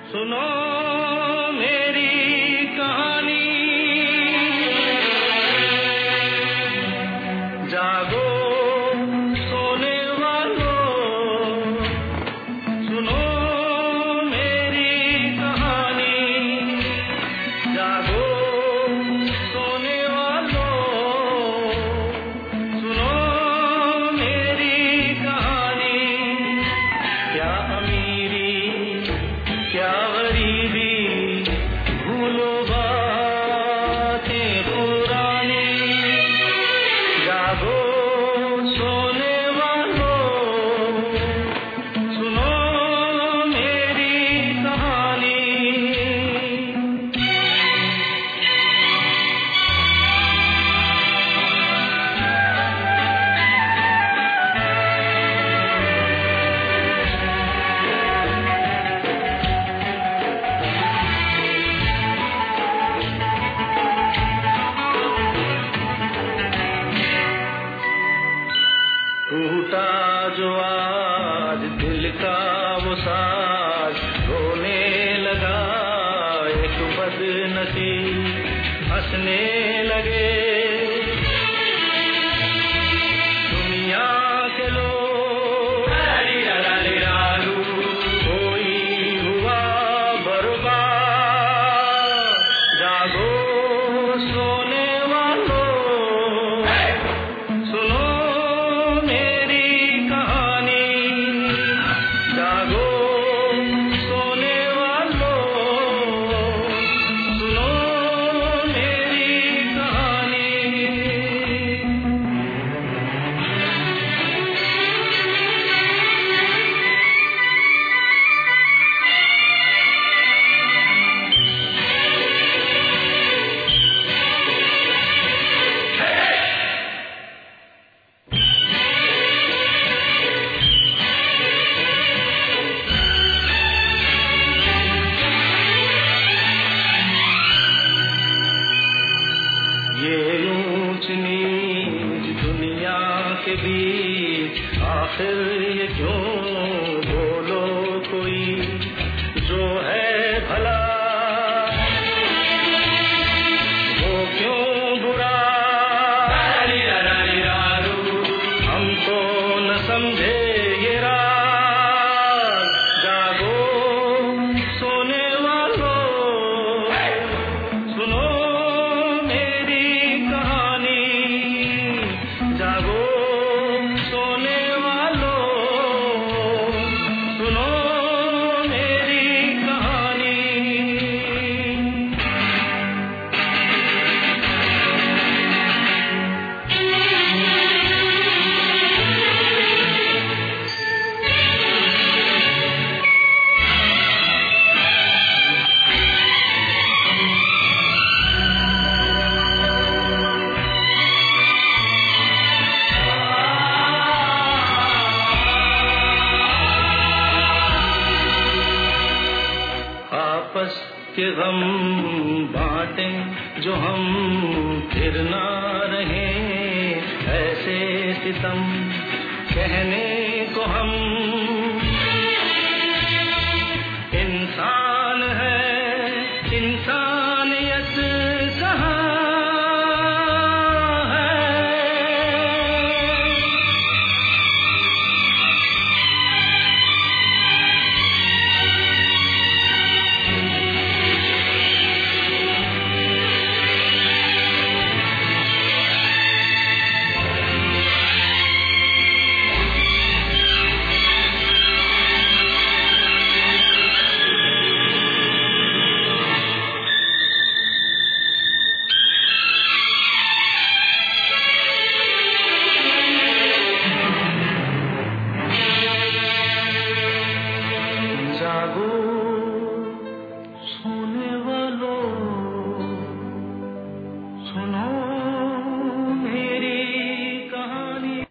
सुनो मेरी कहानी, जागो सोने वालों, सुनो मेरी कहानी, जागो सोने वालों, सुनो मेरी कहानी। क्या अमीरी क्या गरीबी, भूलो बातें पुरानी, जागो सोने वालों, सुनो मेरी कहानी। टूटा जो आज दिल का वो साज, रोने लगा एक बदनसीब, हंसने लगे दुनिया के लोग, कोई हुआ बर्बाद, जागो सोने वालों, सुनो जागो सोने वालों, सुनो मेरी कहानी। ये ऊंच नीच दुनिया के बीच, आखिर ये क्यों, बोलो कोई जो है भला, वो क्यों बुरा, हमको न समझे ये राज, जागो सोने वालों, सुनो जागो सोने वालों, सुनो मेरी कहानी। आपस के गम बांटें जो हम, फिर ना रहे ऐसे सितम कहने को हम, इंसान है इंसान